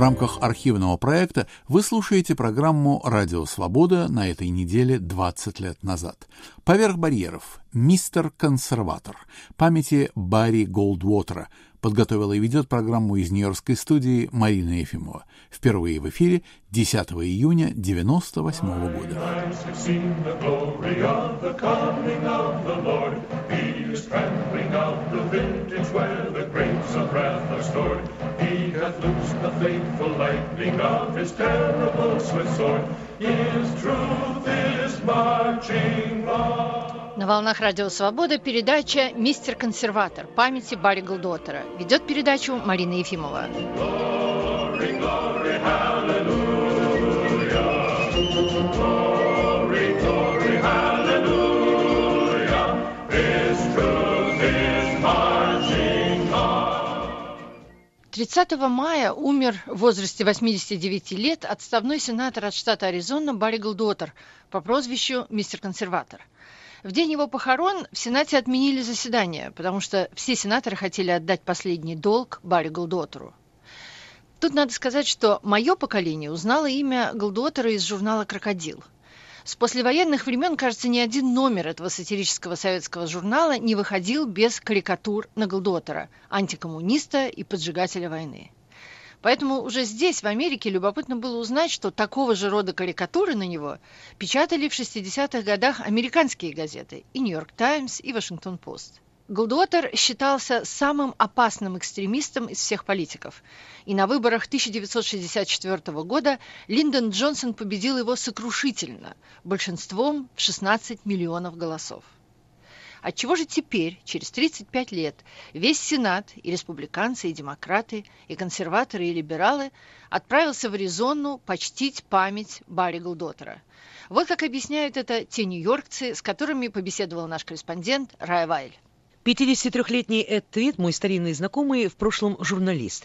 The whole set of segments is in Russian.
рамках архивного проекта вы слушаете программу «Радио Свобода» на этой неделе 20 лет назад. «Поверх барьеров. Мистер Консерватор. Памяти Барри Голдуотера» подготовила и ведет программу из нью-йоркской студии Марина Ефимова. Впервые в эфире 10 июня 1998 года. На волнах Радио Свобода передача «Мистер Консерватор. Памяти Барри Голдуотера». Ведет передачу Марина Ефимова. Glory, glory, hallelujah. Glory, glory, hallelujah. His truth is marching on. 30 мая умер в возрасте 89 лет отставной сенатор от штата Аризона Барри Голдуотер по прозвищу «Мистер Консерватор». В день его похорон в Сенате отменили заседание, потому что все сенаторы хотели отдать последний долг Барри Голдуотеру. Тут надо сказать, что мое поколение узнало имя Голдуотера из журнала «Крокодил». С послевоенных времен, кажется, ни один номер этого сатирического советского журнала не выходил без карикатур на Голдуотера, антикоммуниста и поджигателя войны. Поэтому уже здесь, в Америке, любопытно было узнать, что такого же рода карикатуры на него печатали в 60-х годах американские газеты и «Нью-Йорк Таймс», и «Вашингтон-Пост». Голдуотер считался самым опасным экстремистом из всех политиков. И на выборах 1964 года Линдон Джонсон победил его сокрушительно, большинством в 16 миллионов голосов. Отчего же теперь, через 35 лет, весь Сенат, и республиканцы, и демократы, и консерваторы, и либералы отправился в Аризону почтить память Барри Голдуотера? Вот как объясняют это те нью-йоркцы, с которыми побеседовал наш корреспондент Рая Вайль. 53-летний Эд Твит, мой старинный знакомый, в прошлом журналист.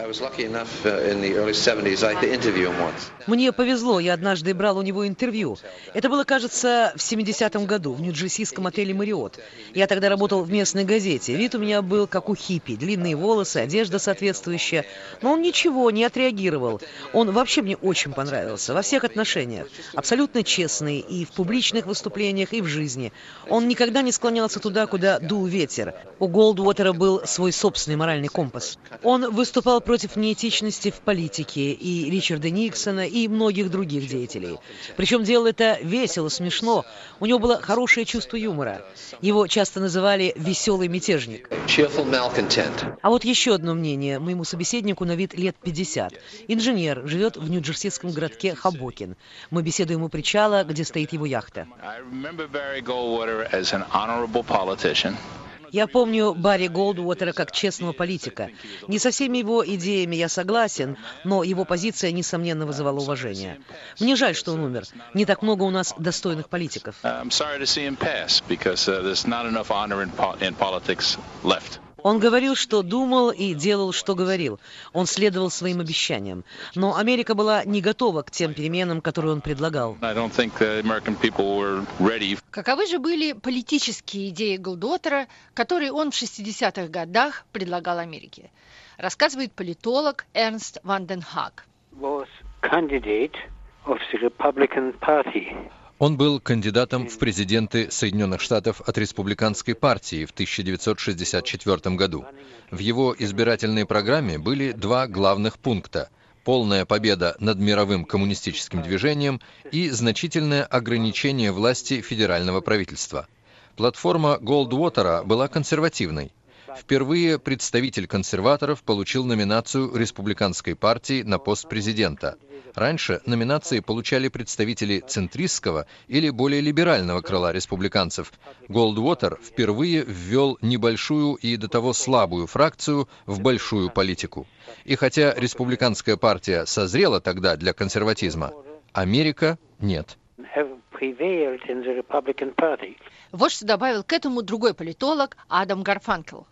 Мне повезло, я однажды брал у него интервью. Это было, кажется, в 70-м году в нью-джерсийском отеле «Мариот». Я тогда работал в местной газете. Вид у меня был как у хиппи, длинные волосы, одежда соответствующая. Но он ничего не отреагировал. Он вообще мне очень понравился, во всех отношениях. Абсолютно честный и в публичных выступлениях, и в жизни. Он никогда не склонялся туда, куда дул ветер. У Голдуотера был свой собственный моральный компас. Он выступал против неэтичности в политике и Ричарда Никсона, и многих других деятелей. Причем делал это весело, смешно. У него было хорошее чувство юмора. Его часто называли «веселый мятежник». А вот еще одно мнение. Моему собеседнику на вид лет 50. Инженер, живет в нью-джерсийском городке Хобокин. Мы беседуем у причала, где стоит его яхта. Я помню Барри Голдуотера как честного политика. Не со всеми его идеями я согласен, но его позиция, несомненно, вызывала уважение. Мне жаль, что он умер. Не так много у нас достойных политиков. Он говорил, что думал, и делал, что говорил. Он следовал своим обещаниям. Но Америка была не готова к тем переменам, которые он предлагал. Каковы же были политические идеи Голдуотера, которые он в 60-х годах предлагал Америке? Рассказывает политолог Эрнст Ванден Хааг. Он был кандидатом в президенты Соединенных Штатов от Республиканской партии в 1964 году. В его избирательной программе были два главных пункта: полная победа над мировым коммунистическим движением и значительное ограничение власти федерального правительства. Платформа Голдуотера была консервативной. Впервые представитель консерваторов получил номинацию Республиканской партии на пост президента. Раньше номинации получали представители центристского или более либерального крыла республиканцев. Голдуотер впервые ввел небольшую и до того слабую фракцию в большую политику. И хотя республиканская партия созрела тогда для консерватизма, Америка нет. Вот что добавил к этому другой политолог Адам Гарфанкел.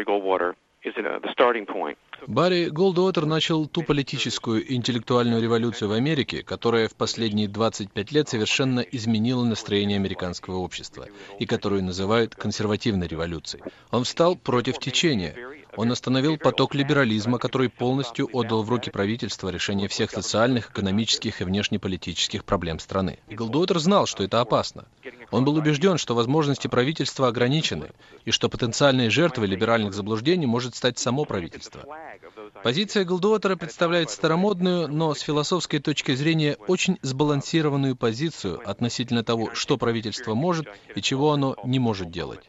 Барри Голдуотер начал ту политическую и интеллектуальную революцию в Америке, которая в последние 25 лет совершенно изменила настроение американского общества и которую называют консервативной революцией. Он встал против течения. Он остановил поток либерализма, который полностью отдал в руки правительства решение всех социальных, экономических и внешнеполитических проблем страны. И Голдуотер знал, что это опасно. Он был убежден, что возможности правительства ограничены, и что потенциальной жертвой либеральных заблуждений может стать само правительство. Позиция Голдуотера представляет старомодную, но с философской точки зрения очень сбалансированную позицию относительно того, что правительство может и чего оно не может делать.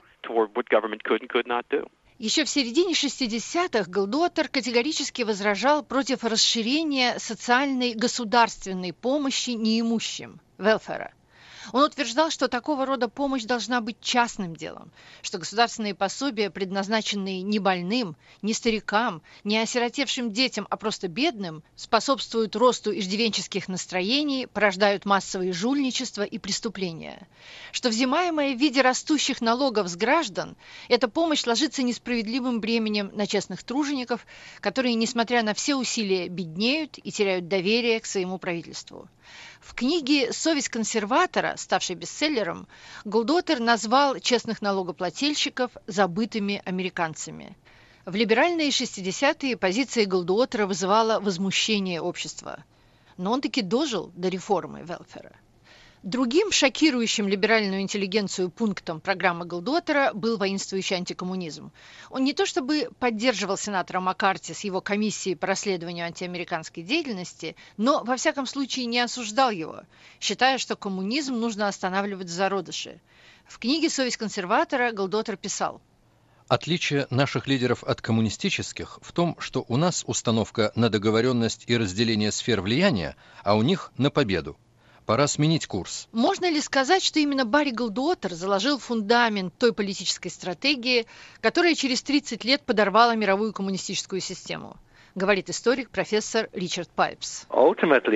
Еще в середине 60-х Голдуотер категорически возражал против расширения социальной государственной помощи неимущим, welfare. Он утверждал, что такого рода помощь должна быть частным делом, что государственные пособия, предназначенные не больным, не старикам, не осиротевшим детям, а просто бедным, способствуют росту иждивенческих настроений, порождают массовые жульничества и преступления, что взимаемая в виде растущих налогов с граждан, эта помощь ложится несправедливым бременем на честных тружеников, которые, несмотря на все усилия, беднеют и теряют доверие к своему правительству. В книге «Совесть консерватора», ставшей бестселлером, Голдуотер назвал честных налогоплательщиков забытыми американцами. В либеральные 60-е позиция Голдуотера вызывала возмущение общества. Но он таки дожил до реформы welfare. Другим шокирующим либеральную интеллигенцию пунктом программы Голдуотера был воинствующий антикоммунизм. Он не то чтобы поддерживал сенатора Маккарти с его комиссией по расследованию антиамериканской деятельности, но во всяком случае не осуждал его, считая, что коммунизм нужно останавливать в зародыше. В книге «Совесть консерватора» Голдуотер писал: «Отличие наших лидеров от коммунистических в том, что у нас установка на договоренность и разделение сфер влияния, а у них на победу. Пора сменить курс». Можно ли сказать, что именно Барри Голдуотер заложил фундамент той политической стратегии, которая через 30 лет подорвала мировую коммунистическую систему? Говорит историк профессор Ричард Пайпс. По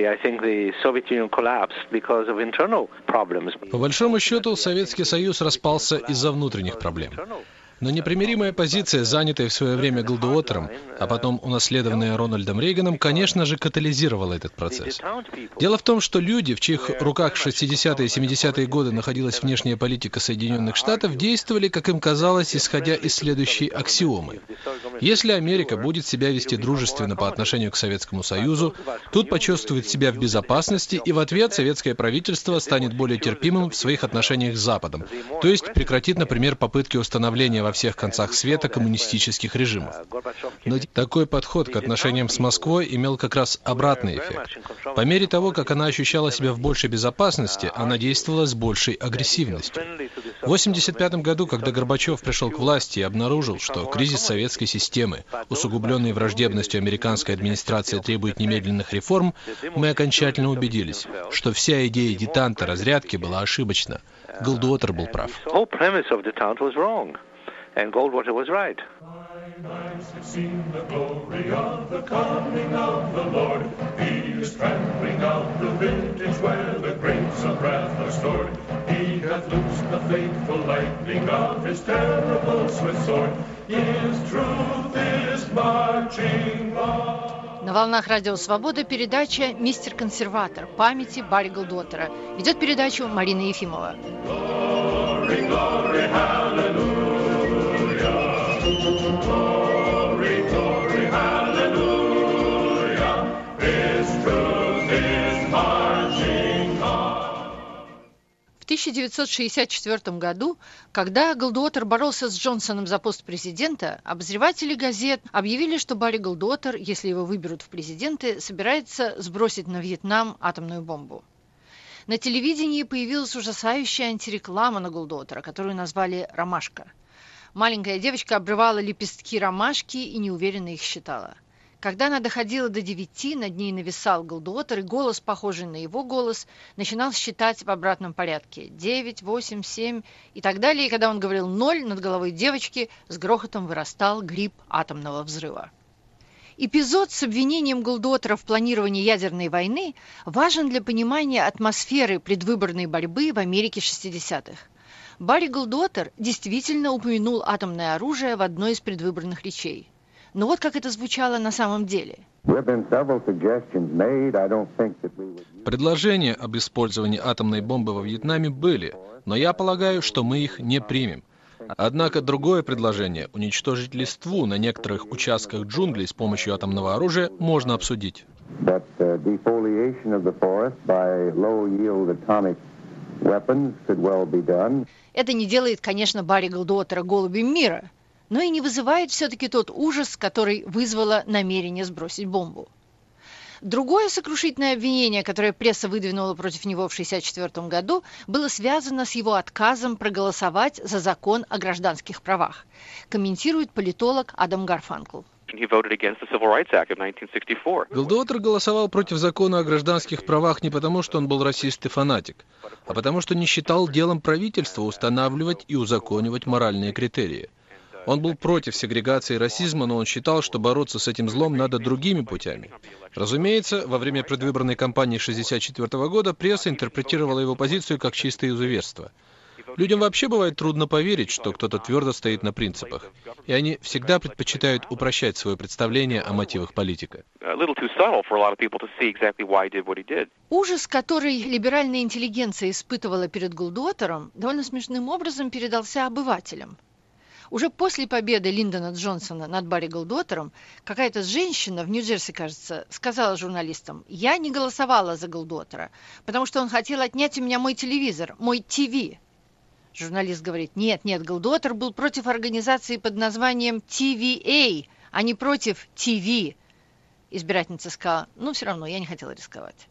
большому счету, Советский Союз распался из-за внутренних проблем. Но непримиримая позиция, занятая в свое время Голдуотером, а потом унаследованная Рональдом Рейганом, конечно же, катализировала этот процесс. Дело в том, что люди, в чьих руках в 60-е и 70-е годы находилась внешняя политика Соединенных Штатов, действовали, как им казалось, исходя из следующей аксиомы. Если Америка будет себя вести дружественно по отношению к Советскому Союзу, тут почувствует себя в безопасности, и в ответ советское правительство станет более терпимым в своих отношениях с Западом, то есть прекратит, например, попытки установления во всех концах света коммунистических режимов. Но такой подход к отношениям с Москвой имел как раз обратный эффект. По мере того, как она ощущала себя в большей безопасности, она действовала с большей агрессивностью. В 1985 году, когда Горбачев пришел к власти и обнаружил, что кризис советской системы, усугубленный враждебностью американской администрации, требует немедленных реформ, мы окончательно убедились, что вся идея детанта разрядки была ошибочна. Голдуотер был прав. And Goldwater was right. Eyes have seen the glory of the coming of the Lord. He is trampling out the vintage where the grapes of wrath are stored. He hath loosed the fateful lightning of his terrible swift sword. His truth is marching on. На волнах Радио Свобода передача «Мистер Консерватор. Памяти Барри Голдуотера». Ведет передачу Марина Ефимова. Glory, glory, hallelujah. Glory, glory, hallelujah. His truth is marching on. В 1964 году, когда Голдуотер боролся с Джонсоном за пост президента, обозреватели газет объявили, что Барри Голдуотер, если его выберут в президенты, собирается сбросить на Вьетнам атомную бомбу. На телевидении появилась ужасающая антиреклама на Голдуотера, которую назвали «Ромашка». Маленькая девочка обрывала лепестки ромашки и неуверенно их считала. Когда она доходила до 9, над ней нависал Голдуотер, и голос, похожий на его голос, начинал считать в обратном порядке. 9, 8, 7 и так далее. И когда он говорил 0, над головой девочки с грохотом вырастал гриб атомного взрыва. Эпизод с обвинением Голдуотера в планировании ядерной войны важен для понимания атмосферы предвыборной борьбы в Америке 60-х. Барри Голдуотер действительно упомянул атомное оружие в одной из предвыборных речей. Но вот как это звучало на самом деле. Предложения об использовании атомной бомбы во Вьетнаме были, но я полагаю, что мы их не примем. Однако другое предложение — уничтожить листву на некоторых участках джунглей с помощью атомного оружия — можно обсудить. Это не делает, конечно, Барри Голдуотера голубем мира, но и не вызывает все-таки тот ужас, который вызвало намерение сбросить бомбу. Другое сокрушительное обвинение, которое пресса выдвинула против него в 1964 году, было связано с его отказом проголосовать за закон о гражданских правах, комментирует политолог Адам Гарфанкл. Голдуотер голосовал против закона о гражданских правах не потому, что он был расист и фанатик, а потому, что не считал делом правительства устанавливать и узаконивать моральные критерии. Он был против сегрегации и расизма, но он считал, что бороться с этим злом надо другими путями. Разумеется, во время предвыборной кампании 1964 года пресса интерпретировала его позицию как чистое изуверство. Людям вообще бывает трудно поверить, что кто-то твердо стоит на принципах, и они всегда предпочитают упрощать свое представление о мотивах политика. Ужас, который либеральная интеллигенция испытывала перед Голдуотером, довольно смешным образом передался обывателям. Уже после победы Линдона Джонсона над Барри Голдуотером какая-то женщина в Нью-Джерси, кажется, сказала журналистам: «Я не голосовала за Голдуотера, потому что он хотел отнять у меня мой телевизор, мой ТВ». Журналист говорит: «Нет, Голдуотер был против организации под названием TVA, а не против ТВ». Избирательница сказала: «Ну, все равно, я не хотела рисковать».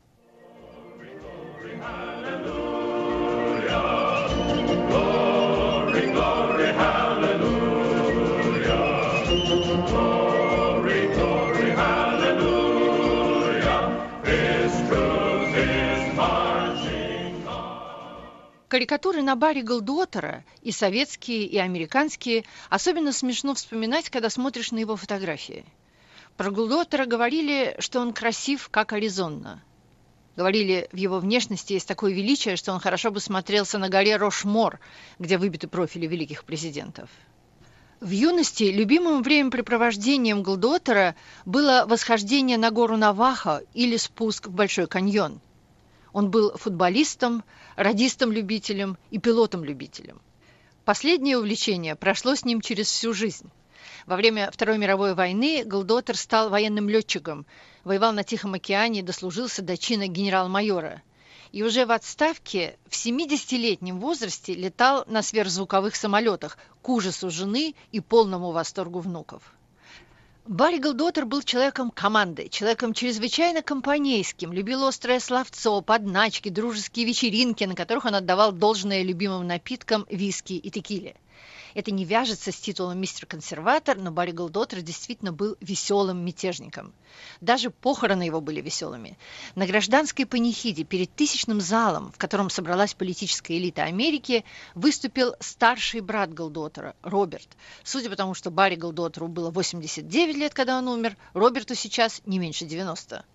Карикатуры на Барри Голдуотера, и советские, и американские, особенно смешно вспоминать, когда смотришь на его фотографии. Про Голдуотера говорили, что он красив, как Аризона. Говорили, в его внешности есть такое величие, что он хорошо бы смотрелся на горе Рошмор, где выбиты профили великих президентов. В юности любимым времяпрепровождением Голдуотера было восхождение на гору Навахо или спуск в Большой каньон. Он был футболистом, радистом-любителем и пилотом-любителем. Последнее увлечение прошло с ним через всю жизнь. Во время Второй мировой войны Голдуотер стал военным летчиком, воевал на Тихом океане и дослужился до чина генерал-майора. И уже в отставке в 70-летнем возрасте летал на сверхзвуковых самолетах к ужасу жены и полному восторгу внуков. Барри Голдуотер был человеком команды, человеком чрезвычайно компанейским, любил острое словцо, подначки, дружеские вечеринки, на которых он отдавал должное любимым напиткам виски и текиле. Это не вяжется с титулом мистер-консерватор, но Барри Голдуотер действительно был веселым мятежником. Даже похороны его были веселыми. На гражданской панихиде перед тысячным залом, в котором собралась политическая элита Америки, выступил старший брат Голдуотера, Роберт. Судя по тому, что Барри Голдуотеру было 89 лет, когда он умер, Роберту сейчас не меньше 90.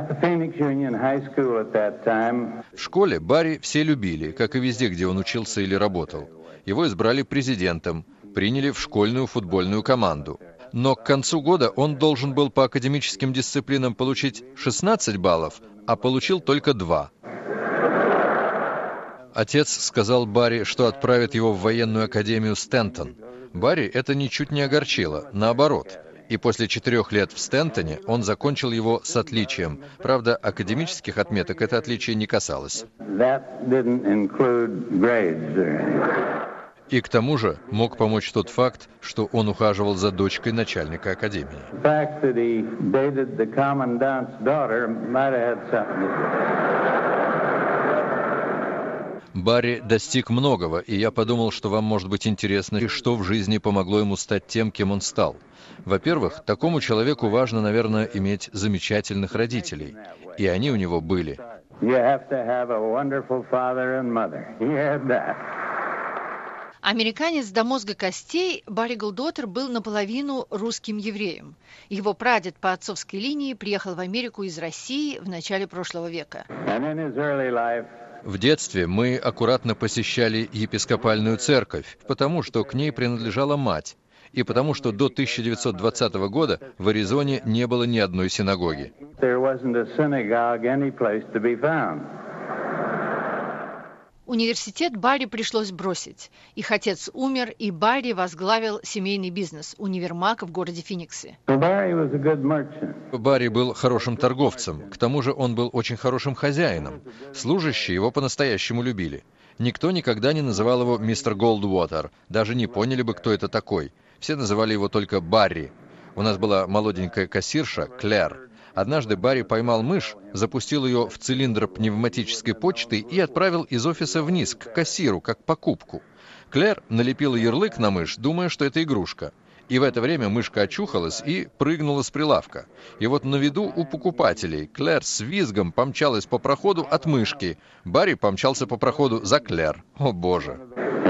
В школе Барри все любили, как и везде, где он учился или работал. Его избрали президентом, приняли в школьную футбольную команду. Но к концу года он должен был по академическим дисциплинам получить 16 баллов, а получил только 2. Отец сказал Барри, что отправит его в военную академию Стентон. Барри это ничуть не огорчило, наоборот. И после 4 лет в Стентоне он закончил его с отличием. Правда, академических отметок это отличие не касалось. И к тому же мог помочь тот факт, что он ухаживал за дочкой начальника академии. Барри достиг многого, и я подумал, что вам может быть интересно, и что в жизни помогло ему стать тем, кем он стал. Во-первых, такому человеку важно, наверное, иметь замечательных родителей. И они у него были. Американец до мозга костей, Барри Голдуотер был наполовину русским евреем. Его прадед по отцовской линии приехал в Америку из России в начале прошлого века. В детстве мы аккуратно посещали епископальную церковь, потому что к ней принадлежала мать, и потому что до 1920 года в Аризоне не было ни одной синагоги. Университет Барри пришлось бросить. Их отец умер, и Барри возглавил семейный бизнес – универмаг в городе Финиксе. Барри был хорошим торговцем, к тому же он был очень хорошим хозяином. Служащие его по-настоящему любили. Никто никогда не называл его мистер Голдвотер, даже не поняли бы, кто это такой. Все называли его только Барри. У нас была молоденькая кассирша Клэр. Однажды Барри поймал мышь, запустил ее в цилиндр пневматической почты и отправил из офиса вниз, к кассиру, как покупку. Клэр налепила ярлык на мышь, думая, что это игрушка. И в это время мышка очухалась и прыгнула с прилавка. И вот на виду у покупателей Клэр с визгом помчалась по проходу от мышки. Барри помчался по проходу за Клэр. О, боже!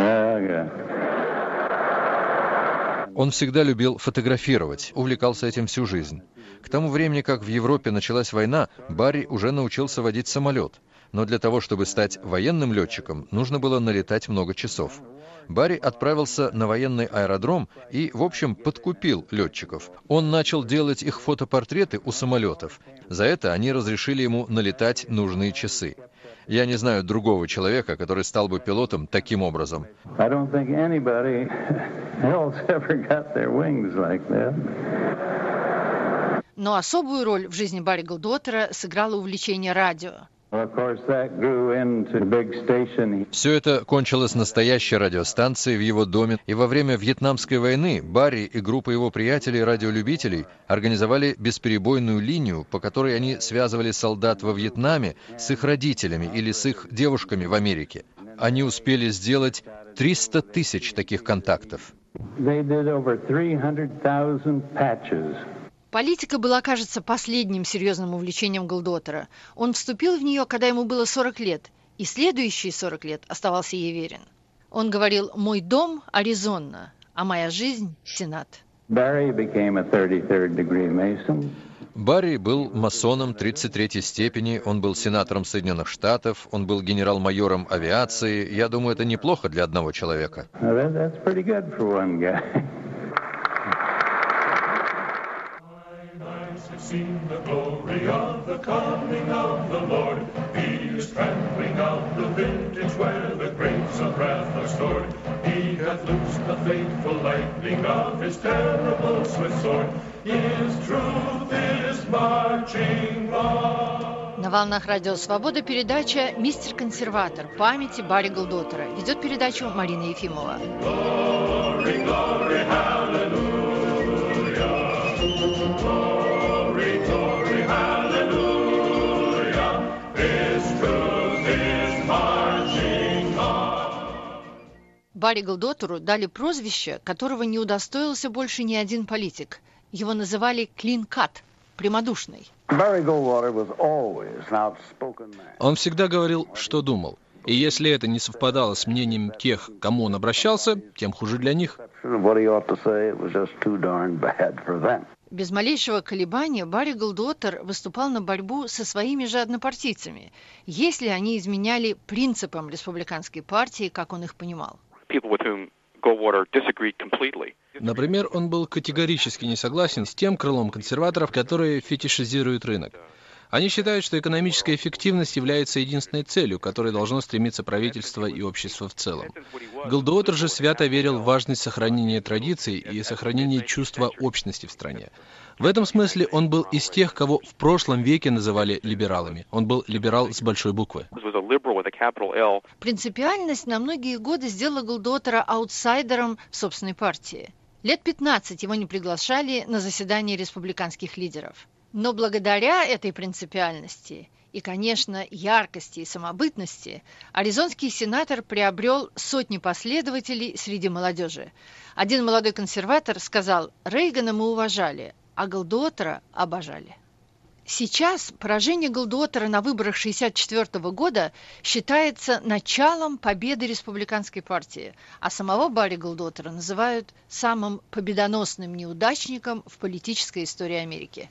Он всегда любил фотографировать, увлекался этим всю жизнь. К тому времени, как в Европе началась война, Барри уже научился водить самолет. Но для того, чтобы стать военным летчиком, нужно было налетать много часов. Барри отправился на военный аэродром и, в общем, подкупил летчиков. Он начал делать их фотопортреты у самолетов. За это они разрешили ему налетать нужные часы. Я не знаю другого человека, который стал бы пилотом таким образом. Но особую роль в жизни Барри Голдвотера сыграло увлечение радио. Все это кончилось настоящей радиостанцией в его доме, и во время Вьетнамской войны Барри и группа его приятелей-радиолюбителей организовали бесперебойную линию, по которой они связывали солдат во Вьетнаме с их родителями или с их девушками в Америке. Они успели сделать 300 тысяч таких контактов. Политика была, кажется, последним серьезным увлечением Голдвотера. Он вступил в нее, когда ему было 40 лет, и следующие 40 лет оставался ей верен. Он говорил: «Мой дом – Аризона, а моя жизнь – Сенат». Барри был масоном 33-й степени, он был сенатором Соединенных Штатов, он был генерал-майором авиации. Я думаю, это неплохо для одного человека. Seen the glory of the coming of the Lord. He is trampling out the vintage where the grapes of wrath are stored. He hath loosed the fateful lightning of his terrible swift sword. His truth is marching on. На волнах Радио Свобода передача «Мистер Консерватор» памяти Барри Голдвотера. Ведет передачу Марина Ефимова. Glory, glory, hallelujah. Барри Голдвотеру дали прозвище, которого не удостоился больше ни один политик. Его называли «клин-кат» – прямодушный. Он всегда говорил, что думал. И если это не совпадало с мнением тех, к кому он обращался, тем хуже для них. Без малейшего колебания Барри Голдвотер выступал на борьбу со своими же однопартийцами, если они изменяли принципам республиканской партии, как он их понимал. Например, он был категорически не согласен с тем крылом консерваторов, которые фетишизируют рынок. Они считают, что экономическая эффективность является единственной целью, к которой должно стремиться правительство и общество в целом. Голдвотер же свято верил в важность сохранения традиций и сохранения чувства общности в стране. В этом смысле он был из тех, кого в прошлом веке называли либералами. Он был либерал с большой буквы. Принципиальность на многие годы сделала Голдвотера аутсайдером в собственной партии. Лет 15 его не приглашали на заседания республиканских лидеров. Но благодаря этой принципиальности и, конечно, яркости и самобытности, аризонский сенатор приобрел сотни последователей среди молодежи. Один молодой консерватор сказал: «Рейгана мы уважали, а Голдвотера обожали». Сейчас поражение Голдвотера на выборах 1964 года считается началом победы республиканской партии, а самого Барри Голдвотера называют самым победоносным неудачником в политической истории Америки.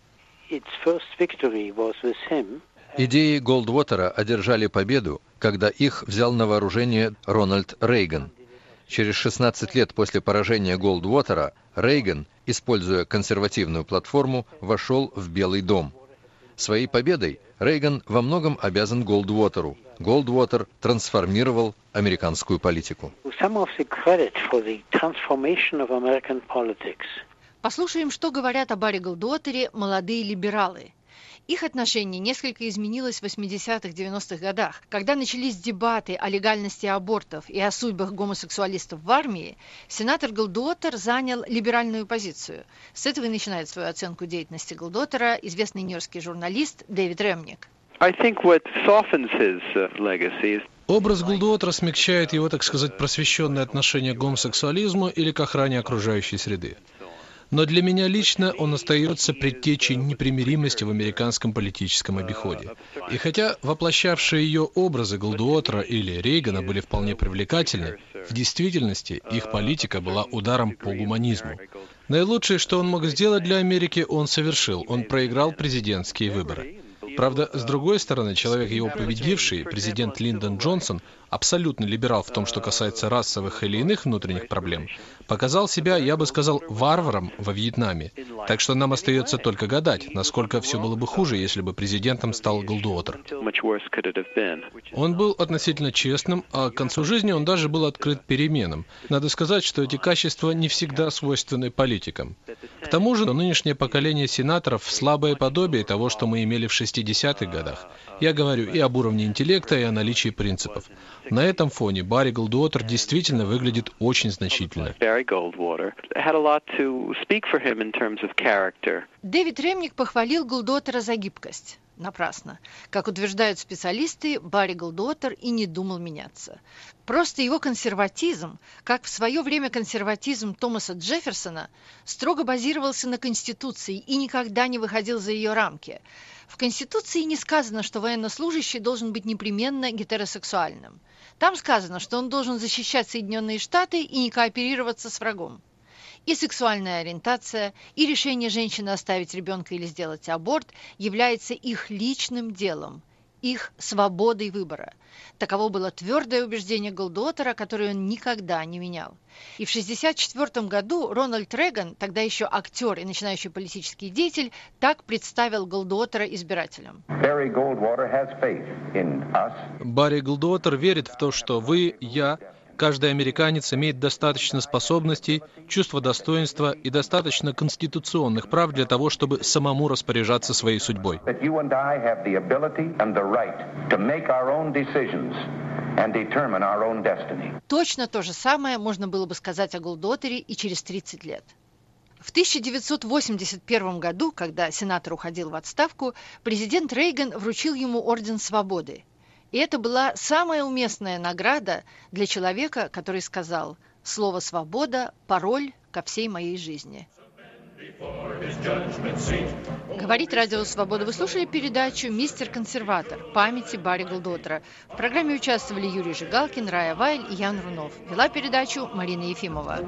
Идеи Голдвотера одержали победу, когда их взял на вооружение Рональд Рейган. Через 16 лет после поражения Голдвотера Рейган, используя консервативную платформу, вошел в Белый дом. Своей победой Рейган во многом обязан Голдуотеру. Голдуотер трансформировал американскую политику. Послушаем, что говорят о Барри Голдуотере молодые либералы. Их отношение несколько изменилось в 80-х, 90-х годах. Когда начались дебаты о легальности абортов и о судьбах гомосексуалистов в армии, сенатор Голдуотер занял либеральную позицию. С этого и начинает свою оценку деятельности Голдуотера известный нью-йоркский журналист Дэвид Ремник. Образ Голдуотера смягчает его, так сказать, просвещенное отношение к гомосексуализму или к охране окружающей среды. Но для меня лично он остается предтечей непримиримости в американском политическом обиходе. И хотя воплощавшие ее образы Голдуотера или Рейгана были вполне привлекательны, в действительности их политика была ударом по гуманизму. Наилучшее, что он мог сделать для Америки, он совершил. Он проиграл президентские выборы. Правда, с другой стороны, человек, его победивший, президент Линдон Джонсон, абсолютно либерал в том, что касается расовых или иных внутренних проблем, показал себя, я бы сказал, варваром во Вьетнаме. Так что нам остается только гадать, насколько все было бы хуже, если бы президентом стал Голдуотер. Он был относительно честным, а к концу жизни он даже был открыт переменам. Надо сказать, что эти качества не всегда свойственны политикам. К тому же, нынешнее поколение сенаторов – слабое подобие того, что мы имели в 60-х годах. Я говорю и об уровне интеллекта, и о наличии принципов. На этом фоне Барри Голдуотер действительно выглядит очень значительно. Дэвид Ремник похвалил Голдуотера за гибкость. Напрасно. Как утверждают специалисты, Барри Голдуотер и не думал меняться. Просто его консерватизм, как в свое время консерватизм Томаса Джефферсона, строго базировался на Конституции и никогда не выходил за ее рамки. В Конституции не сказано, что военнослужащий должен быть непременно гетеросексуальным. Там сказано, что он должен защищать Соединенные Штаты и не кооперироваться с врагом. И сексуальная ориентация, и решение женщины оставить ребенка или сделать аборт является их личным делом, их свободой выбора. Таково было твердое убеждение Голдуотера, которое он никогда не менял. И в 1964 году Рональд Рейган, тогда еще актер и начинающий политический деятель, так представил Голдуотера избирателям. Барри Голдуотер верит в то, что вы, я, каждый американец имеет достаточно способностей, чувства достоинства и достаточно конституционных прав для того, чтобы самому распоряжаться своей судьбой. Точно то же самое можно было бы сказать о Голдуотере и через 30 лет. В 1981 году, когда сенатор уходил в отставку, президент Рейган вручил ему Орден Свободы. И это была самая уместная награда для человека, который сказал: «Слово «свобода» – пароль ко всей моей жизни». Говорит Радио Свобода. Вы слушали передачу «Мистер Консерватор. Памяти Барри Голдуотера». В программе участвовали Юрий Жигалкин, Рая Вайль и Ян Рунов. Вела передачу Марина Ефимова.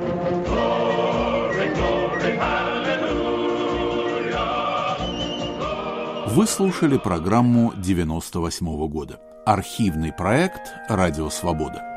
Вы слушали программу 98-го года. Архивный проект «Радио Свобода».